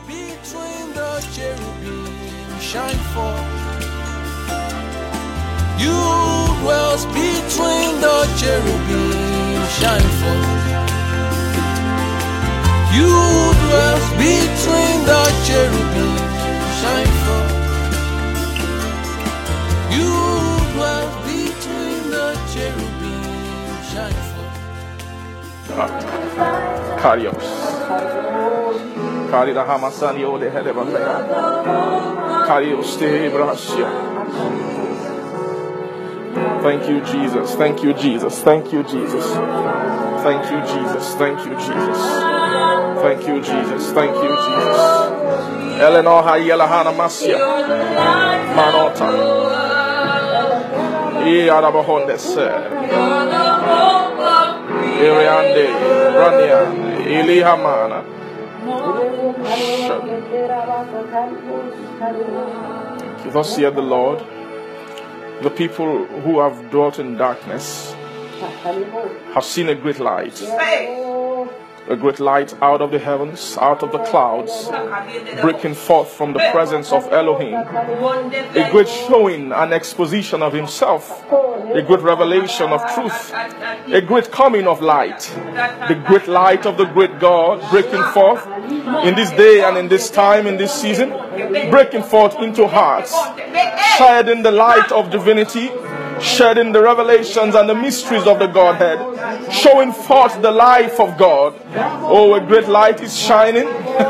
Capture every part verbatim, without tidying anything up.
between the cherubim shine forth. You dwells between the cherubim shine forth. You dwells between the cherubim shine forth. You dwells between the cherubim shine forth. Karios. Karida Hamasani Ode Hedebandaya. Karios Te Brasya. Thank you, Jesus. Thank you, Jesus. Thank you, Jesus. Thank you, Jesus. Thank you, Jesus. Thank you, Jesus. Thank you, Jesus. Eleanor Hayela Hana Masya. Manota. E Arabahondes. Iriande. Rania. Elihamana. Thus saith the Lord, the people who have dwelt in darkness have seen a great light. A great light out of the heavens, out of the clouds, breaking forth from the presence of Elohim. A great showing and exposition of himself. A great revelation of truth. A great coming of light. The great light of the great God breaking forth in this day and in this time, in this season, breaking forth into hearts, shedding the light of divinity, shedding the revelations and the mysteries of the Godhead, showing forth the life of God. Oh, a great light is shining.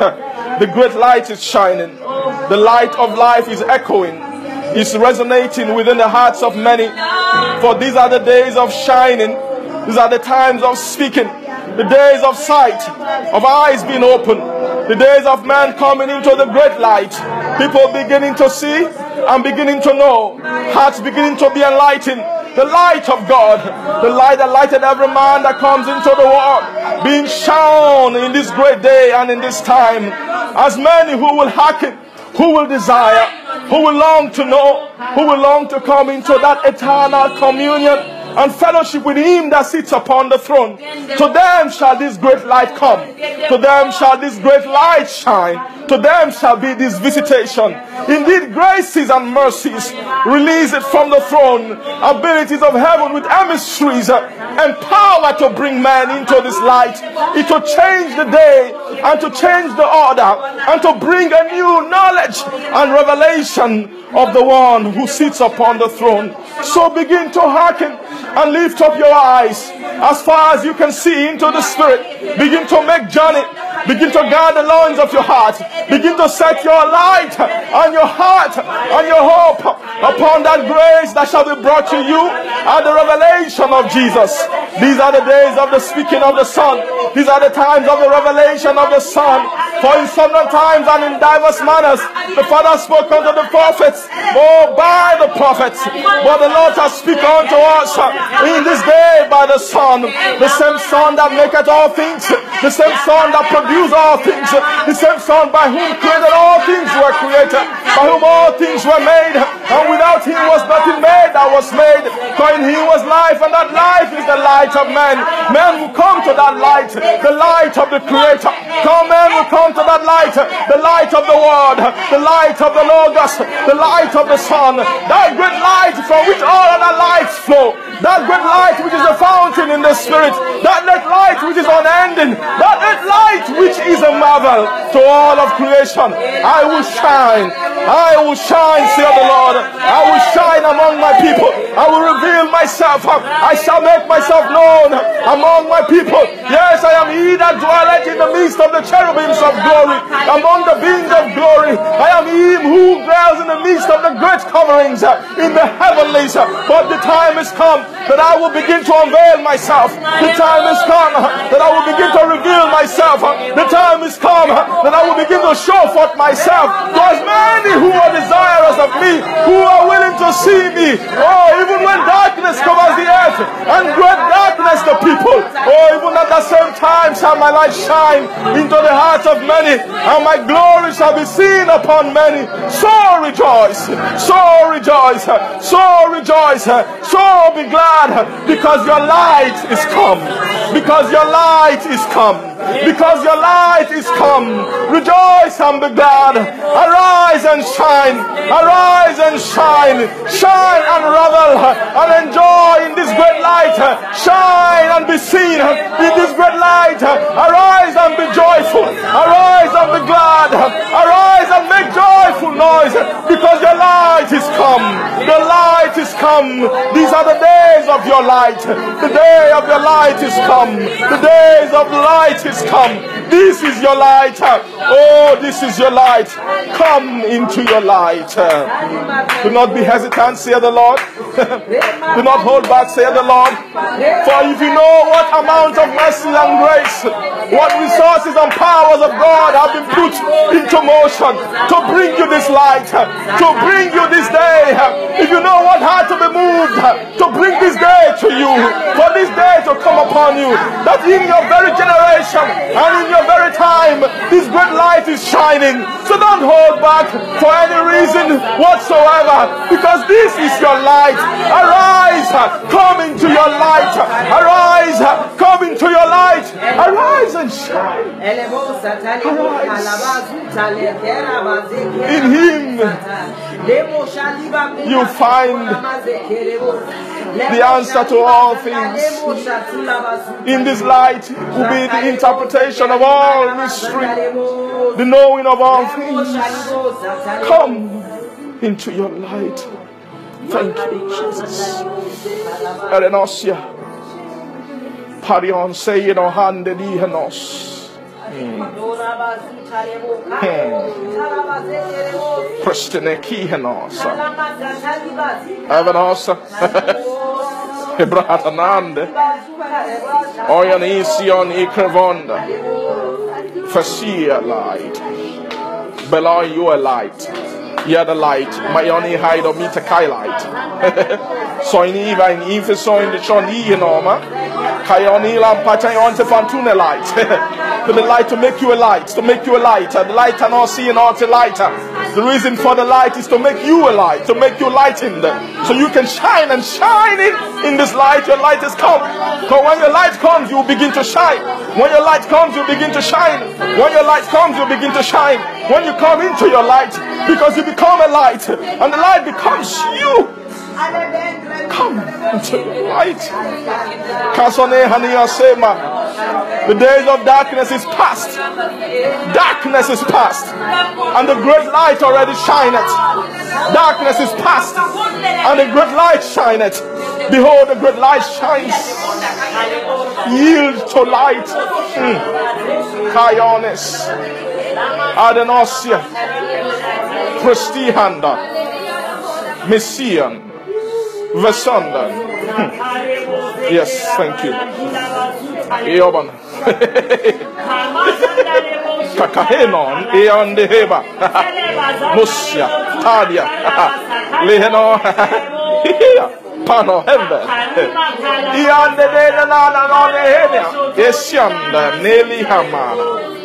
The great light is shining. The light of life is echoing, is resonating within the hearts of many. For these are the days of shining. These are the times of speaking. The days of sight, of eyes being opened. The days of man coming into the great light. People beginning to see and beginning to know. Hearts beginning to be enlightened. The light of God, the light that lighted every man that comes into the world, being shown in this great day and in this time. As many who will hearken, who will desire, who will long to know, who will long to come into that eternal communion and fellowship with him that sits upon the throne. To them shall this great light come. To them shall this great light shine. To them shall be this visitation. Indeed, graces and mercies release it from the throne. Abilities of heaven with emissaries and power to bring man into this light. It to change the day and to change the order and to bring a new knowledge and revelation of the one who sits upon the throne. So begin to hearken and lift up your eyes as far as you can see into the Spirit. Begin to make journey. Begin to guard the loins of your heart. Begin to set your light and your heart and your hope upon that grace that shall be brought to you at the revelation of Jesus. These are the days of the speaking of the Son. These are the times of the revelation of the Son. For in several times and in diverse manners the Father spoke unto the prophets, oh, by the prophets. But the Lord has spoken unto us in this day by the Son. The same Son that maketh all things. The same Son that produced all things. The same Son by whom created all things were created. By whom all things were made. And without him was nothing made that was made. For in him was life, and that life is the light of men. Men will come to that light, the light of the Creator. Come, men will come to that light, the light of the Word, the light of the Logos, the light of the Son. That great light from which all other lights flow. That great light which is a fountain in the Spirit. That great light which is unending. That great light which is a marvel to all of creation. I will shine. I will shine, saith the Lord. I will shine among my people. I will reveal myself. I shall make myself known among my people. Yes, I am he that dwelleth in the midst of the cherubims of glory, among the beings of glory. I am him who dwells in the midst of the great coverings in the heavenlies. But the time is come that I will begin to unveil myself. The time is come that I will begin to reveal myself. The time is come that I will begin to show forth myself to as many who are desirous of me, who are willing to see me. Oh, even when darkness covers the earth and great darkness the people, oh, even at the same time shall my light shine into the hearts of many, and my glory shall be seen upon many. So rejoice, so rejoice, so rejoice, so be glad, because your light is come, because your light is come. because your light is come. Rejoice and be glad. Arise and shine. Arise and shine. Shine and revel and enjoy in this great light. Shine and be seen in this great light. Arise and be joyful. Arise and be glad. Arise and make joyful noise, because your light is come. The light is come. These are the days of your light. The day of your light is come. The days of light is come. This is your light. Oh, this is your light. Come into your light. Do not be hesitant, say the Lord. Do not hold back, say the Lord. For if you know what amount of mercy and grace, what resources and powers of God have been put into motion to bring you this light, to bring you this day. If you know what had to be moved to bring this day to you, for this day to come upon you, that in your very generation and in your very time, this great light is shining. So don't hold back for any reason whatsoever, because this is your light. Arise, come into your light. Arise, come into your light. Arise and shine. Arise. In Him you find the answer to all things. In this light will be the interpretation of all mystery, the knowing of all things. Come into your light. Thank you, Jesus. Erenosia. Parion say no hand di henos. Pristine ki henos. Evanosa. Hebratanande. Oyan ision ikrevonda. Fasia light. Below you a light. You are the light. My only hide of me to kai light. So in Eva in Eva so in the Chon E Norma. Kayoni lam patay on to fantune light. To the light to make you a light, to make you a light. The light and all seeing all the light. The reason for the light is to make you a light, to make you lightened. So you can shine and shine in, in this light. Your light has come. So when your light comes, you begin to shine. When your light comes, you begin to shine. When your light comes, you begin to shine. When you come into your light, because you become a light, and the light becomes you. Come into the light. The days of darkness is past. Darkness is past, and the great light already shineth. Darkness is past, and the great light shineth. Behold, the great light shines. Yield to light. Kaionis. Adenosia. Prestihanda. Messian. Vasandan. Yes, thank you. Eoban. Kakahenon. Eon de Heba. Musia. Tadia. Leheno. Pano Hembe. Eon de Nana on the Henia. Esianda. Nelly Hamana.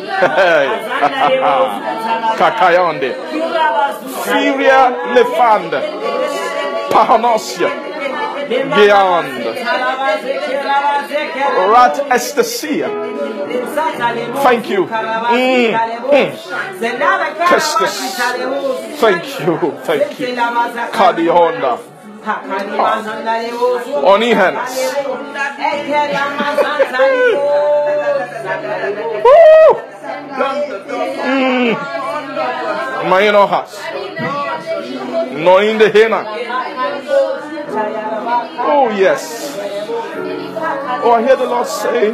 Kakayonde. Furia Lefanda. Pahanosia. Beyond Rat Estacia. Thank you. Mm. Mm. Testis. Thank you. Thank you. Kadi Honda. Oni hands. Mm. Mayino has. No in the henna. Oh yes. Oh, I hear the Lord say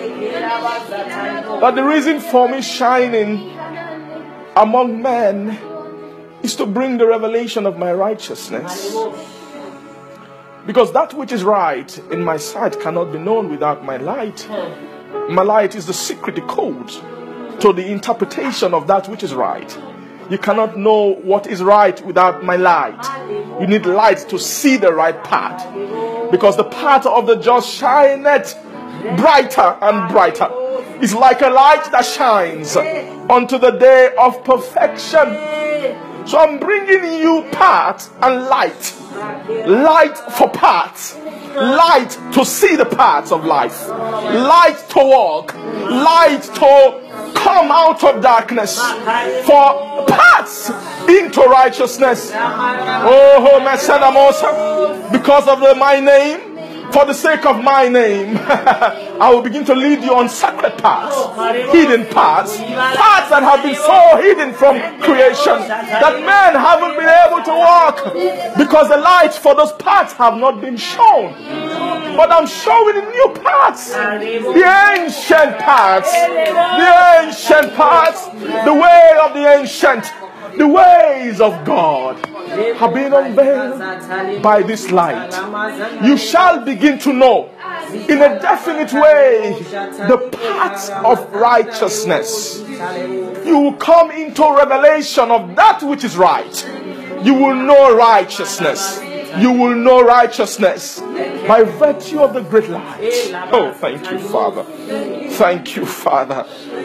that the reason for me shining among men is to bring the revelation of my righteousness. Because that which is right in my sight cannot be known without my light. My light is the secret, the code to the interpretation of that which is right. You cannot know what is right without my light. You need light to see the right path. Because the path of the just shineth brighter and brighter. It's like a light that shines unto the day of perfection. So I'm bringing you path and light. Light for path. light to see the paths of life, light to walk, light to come out of darkness, for paths into righteousness. Oh, because of the, my name, for the sake of my name, I will begin to lead you on sacred paths, hidden paths, paths that have been so hidden from creation that men haven't been able to walk because the lights for those paths have not been shown. But I'm showing the new paths, the ancient paths, the ancient paths, the way of the ancient, the ways of God have been unveiled by this light. You shall begin to know in a definite way the paths of righteousness. You will come into revelation of that which is right. You will know righteousness. You will know righteousness by virtue of the great light. Oh, thank you, Father. Thank you, Father.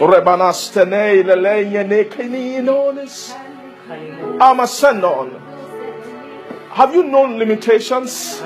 I'm a send on. Have you known limitations?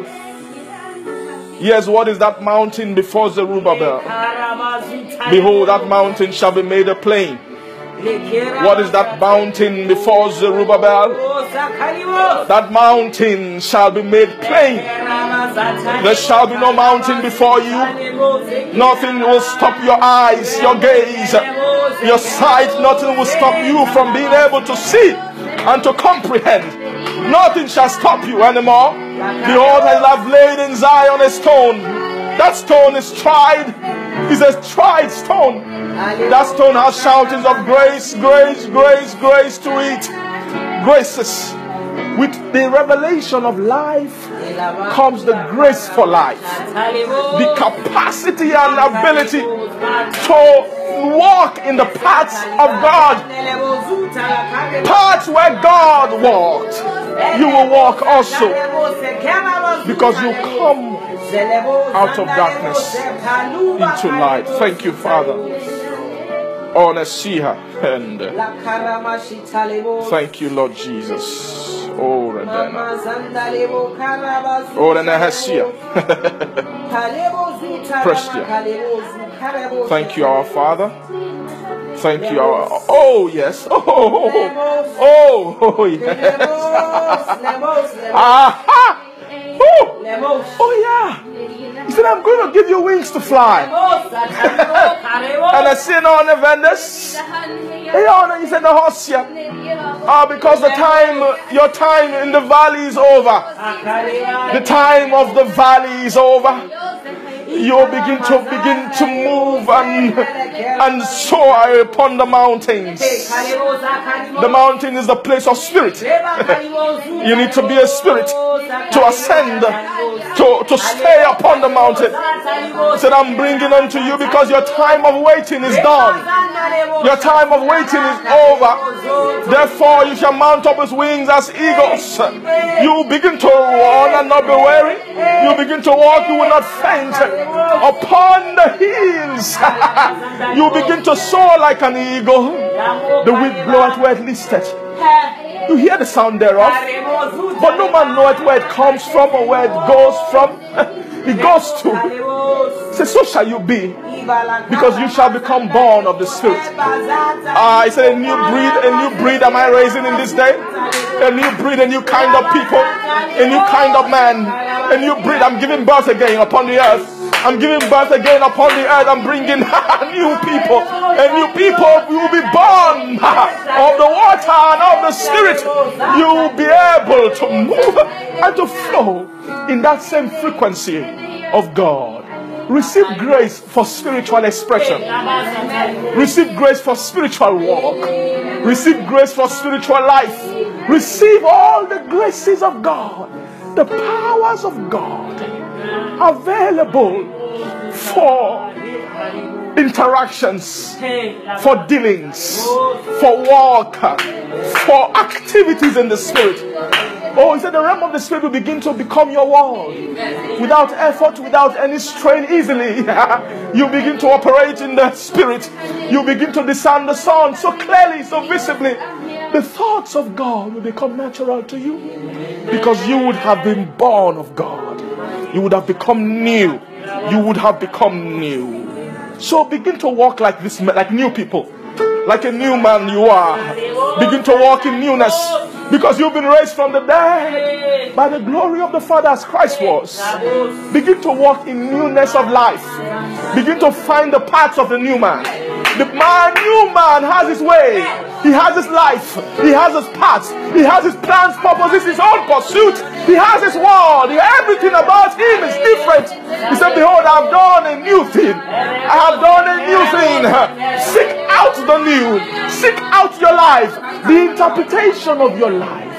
Yes, what is that mountain before Zerubbabel? Behold, that mountain shall be made a plain. What is that mountain before Zerubbabel? That mountain shall be made plain. There shall be no mountain before you. Nothing will stop your eyes, your gaze, your sight. Nothing will stop you from being able to see and to comprehend. Nothing shall stop you anymore. Behold, I have laid in Zion a stone. That stone is tried. It's a tried stone. That stone has shoutings of grace, grace, grace, grace to it. Graces. With the revelation of life comes the grace for life. The capacity and ability to walk in the paths of God. Paths where God walked. You will walk also. Because you come out of darkness into light. Thank you, Father. Onesiha and thank you, Lord Jesus. Oh, Redena. Oh, Renehesia. Prestia. Thank you, our Father. Thank you, our. Oh, yes. Oh, oh, oh, oh yes. Aha! Oh, oh yeah. He said, I'm going to give you wings to fly. And I see on the vendors. He said, the horse here. Uh, because the time, your time in the valley is over. The time of the valley is over. You begin to begin to move and and soar upon the mountains. The mountain is the place of spirit. You need to be a spirit to ascend, to, to stay upon the mountain. He said, I'm bringing unto you because your time of waiting is done. Your time of waiting is over. Therefore you shall mount up with wings as eagles. You begin to run and not be weary. You begin to walk, you will not faint. Upon the hills you begin to soar like an eagle. The wind bloweth where it listeth. You hear the sound thereof, but no man knoweth where it comes from or where it goes from. It goes to. He says, so shall you be, because you shall become born of the Spirit. Ah, I said, a new breed, a new breed am I raising in this day? A new breed, a new kind of people, a new kind of man, a new breed. I'm giving birth again upon the earth. I'm giving birth again upon the earth. I'm bringing new people. And new people will be born of the water and of the Spirit. You will be able to move and to flow in that same frequency of God. Receive grace for spiritual expression. Receive grace for spiritual walk. Receive grace for spiritual life. Receive all the graces of God, the powers of God available for interactions, for dealings, for walk, for activities in the Spirit. Oh, he said the realm of the Spirit will begin to become your world. Without effort, without any strain, easily. You begin to operate in the Spirit. You begin to discern the Son so clearly, so visibly. The thoughts of God will become natural to you because you would have been born of God. you would have become new. You would have become new. So begin to walk like this, like new people. Like a new man you are. Begin to walk in newness. Because you've been raised from the dead by the glory of the Father as Christ was. Begin to walk in newness of life. Begin to find the paths of the new man. The man, new man has his way. He has his life. He has his paths. He has his plans, purposes, his own pursuit. He has his world. Everything about him is different. He said, behold, I have done a new thing. I have done a new thing. Seek out the new. Seek out your life. The interpretation of your life.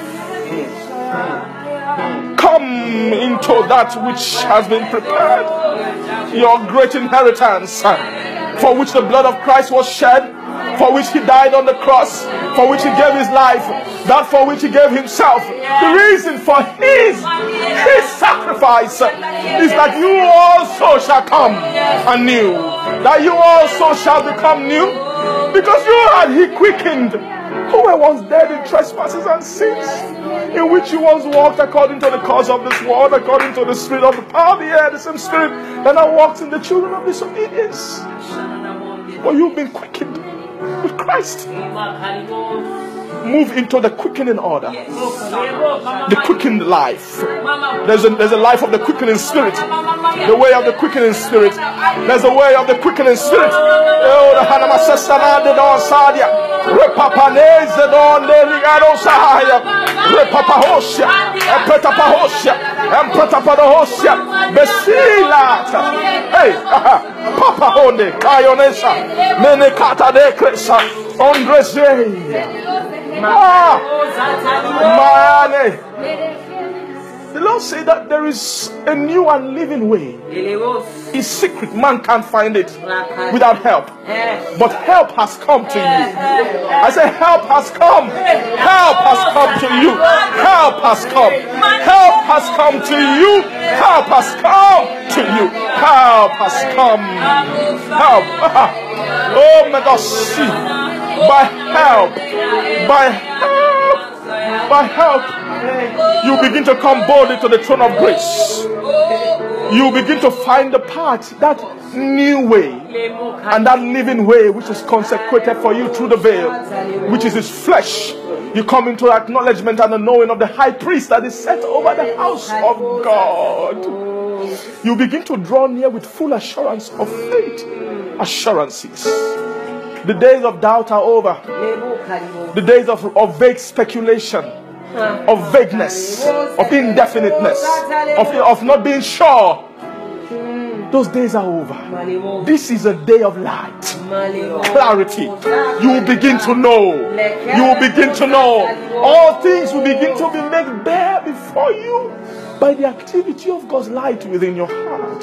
Come into that which has been prepared. Your great inheritance, for which the blood of Christ was shed, for which he died on the cross, for which he gave his life, that for which he gave himself. The reason for his, his sacrifice is that you also shall come anew, that you also shall become new, because you had he quickened, who were once dead in trespasses and sins, in which you once walked according to the course of this world, according to the spirit of the power of the air, the same spirit that now walks in the children of disobedience. For you've been quickened with Christ. Move into the quickening order. The quickened life. There's a, there's a life of the quickening spirit. The way of the quickening spirit. There's a way of the quickening spirit. Oh, the Hanama Sestana de Don Sadia. Repapanese Don de Rigado Sahaya. Repapahosia. Empetapahosia. Empetapahosia. Besilata. Hey, Papa Honde. Kayonesa. Menekata de Cresa. Ondreze. Ah, the Lord said that there is a new and living way. It's secret. Man can't find it without help. But help has come to you. I say help has come. Help has come to you. Help has come. Help has come to you. Help has come to you. Help has come. Help. Oh my God. See. By help, by help, by help, you begin to come boldly to the throne of grace. You begin to find the path, that new way, and that living way which is consecrated for you through the veil, which is his flesh. You come into acknowledgement and the knowing of the high priest that is set over the house of God. You begin to draw near with full assurance of faith, assurances. The days of doubt are over. The days of, of vague speculation, of vagueness, of indefiniteness, of, of not being sure. Those days are over. This is a day of light, clarity. You will begin to know. You will begin to know. All things will begin to be made bare before you by the activity of God's light within your heart.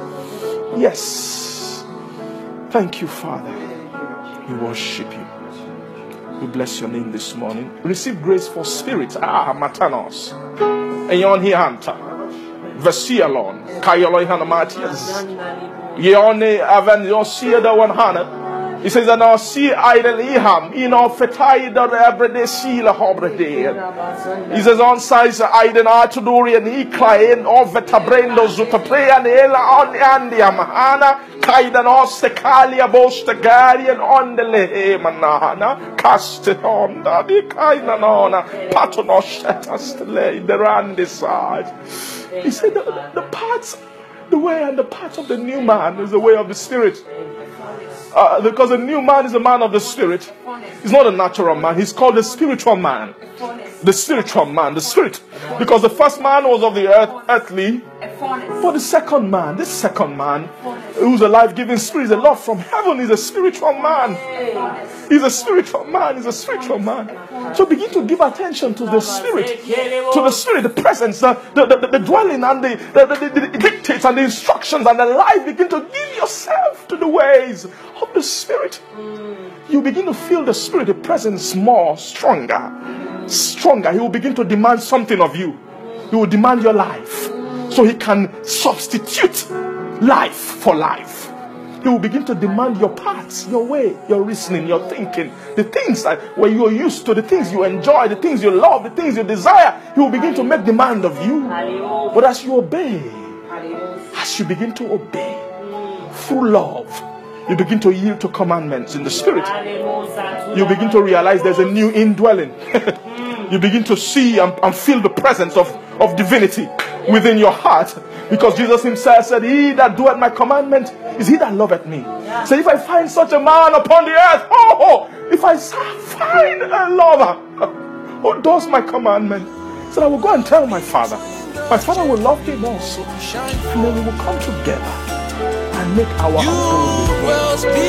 Yes. Thank you, Father. We worship you. We bless your name this morning. Receive grace for spirit. Ah, matanos. Eyon hianta. Vesialon. Kayolo hana matias. Yeone aven yosia da one hana. He says that now see idle iham. You know, fetai da everyday seal hobrede. He says on size iden artuduri and eklain of vetabrendo zutapre and ela on andia mahana. Kaidan ostekalia bostagarian on the lehemanana. Cast it on the kainanona. Patonoshetas the lay the rand side. He said the, the parts, the way and the part of the new man is the way of the spirit. Uh, because a new man is a man of the spirit. He's not a natural man. He's called the spiritual man. The spiritual man, the spirit. Because the first man was of the earth, earthly. But the second man, this second man, who's a life-giving spirit, is a Lord from heaven, is a spiritual man. He's a spiritual man, he's a spiritual man. So begin to give attention to the spirit, to the spirit, the presence, the, the, the, the dwelling, and the, the, the, the, the dictates and the instructions and the life. Begin to give yourself to the ways of the spirit. You begin to feel the spirit, the presence more, stronger, stronger. He will begin to demand something of you. He will demand your life. So he can substitute life for life. He will begin to demand your paths, your way, your reasoning, your thinking, the things that where you are used to, the things you enjoy, the things you love, the things you desire. He will begin to make demand of you. But as you obey, As you begin to obey through love, you begin to yield to commandments in the spirit. You begin to realize there's a new indwelling. You begin to see and, and feel the presence of, of divinity within your heart. Because Jesus himself said, he that doeth my commandment is he that loveth me. So if I find such a man upon the earth, oh, if I find a lover who does my commandment, so I will go and tell my father. My father will love him also. And then we will come together and make our house. So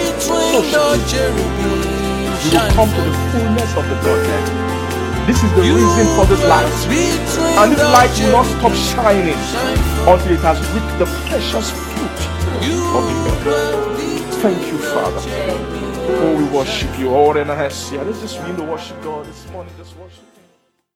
we will come to the fullness of the Godhead. This is the reason for this light. And this light will not stop shining until it has reached the precious fruit of the earth. Thank you, Father. Oh, we worship you. Oh, let's just begin to worship God this morning. Just worship.